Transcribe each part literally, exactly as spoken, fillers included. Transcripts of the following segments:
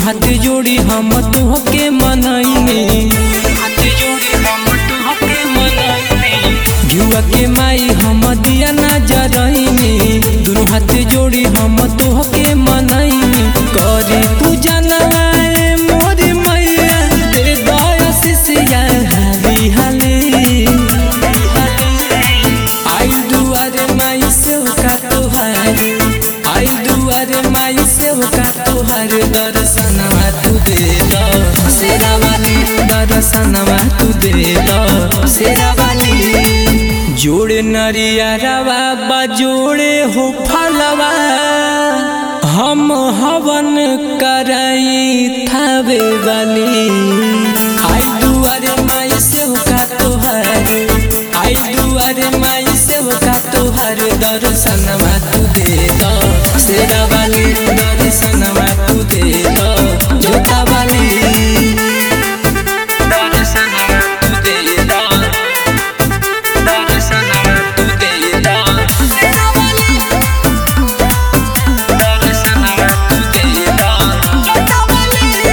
हाथ जोड़ी हम तोहके मनैनी, हाथ जोड़ी हम तोहके मनैनी। जुआ के माई हम दिया ना जरैनी, दुनु हाथ जोड़ी हम तोहके मनैनी। करी पूजा नवाए मोर मैया, दे दया शिष्या हाली हाली। आई दुआरे माई सेवका तोहार, आई दुआरे माई सेवका तोहार। दर्शनवा तू दे दो शेरा वाली, दर्शनवा तू दे दो शेरा वाली। जोड़े नरियरवा बजोड़े हो फलवा, हम हवन कराई थावे वाली। आई दुआरे माई सेवका तोहार, आई दुआरे माई सेवका तोहार। दर्शनवा तू दे दो शेरा वाली, दर्शनवा तू दे दो जोता वाली। दर्शनवा तू दे दो, दर्शनवा तू दे दो शेरा वाली, दर्शनवा तू दे दो जोता वाली।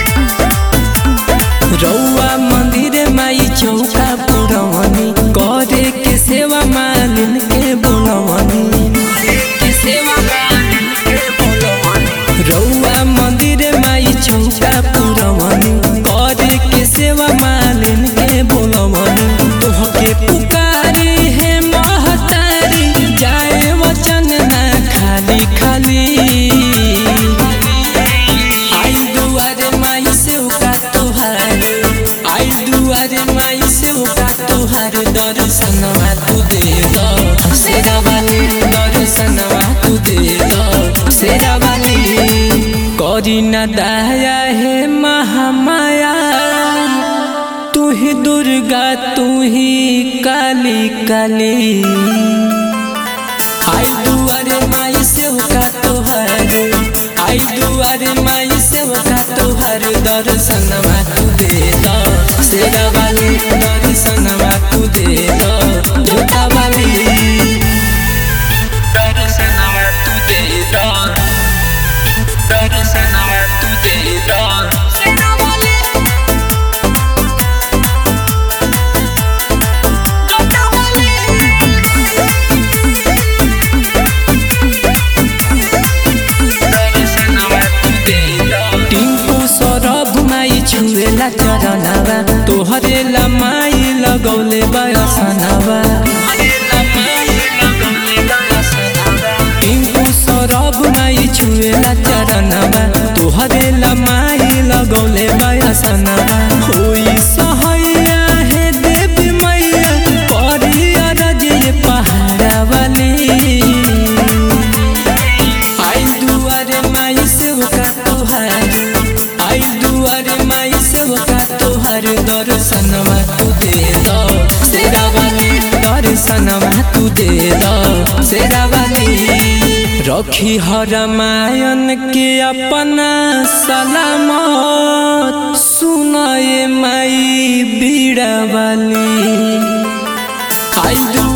रउआ मंदिर माई चौका पुरवनी, करे के सेवा मालिन के बोलवनी, के सेवा मालिन के बोलवनी। रउआ मंदिर माई चौका पुरवनी, करे के सेवा मालिन के बोलवनी। तोहके पुकारी है महतारी, जाए वचन ना खाली खाली। आई दुआरे माई सेवका तोहार, आई दुआरे माई सेवका तोहार। दर्शनवा तू दे दो शेरा वाली, दर्शनवा तू दे दो शेरा वाली। करी ना दया है महामाया, तू ही दुर्गा तू ही काली काली। आई दुआरे माई सेवका तोहार, आई दुआरे माई सेवका तोहार। दर्शनवा तू दे दो शेरा वाली, दर्शनवा तू दे दो जोता वाली। दर्शनवा तू दे दो, दर्शनवा तू दे दो शेरा वाली, जोता वाली। दर्शनवा तू दे दो। टिंकू सौरभ माई छुएला चरणवा, तोहरे ला माई लगौले बयसनवा। टिंकू सौरभ माई छुएला चरणवा, तोहरे ला माई लगौले बयसनवा। होई सहैया हे देवी मैया, परी अरज ये पहाड़ा वाली। आई दुआरे माई सेवका तोहार, आई दुआरे माई सेवका तोहार। दर्शनवा तू दे दो शेरा वाली, दर्शनवा तू दे दो शेरा वाली। रखी हर मायन के अपना सलामत, सुनाए माई बीड़ा वाली। आई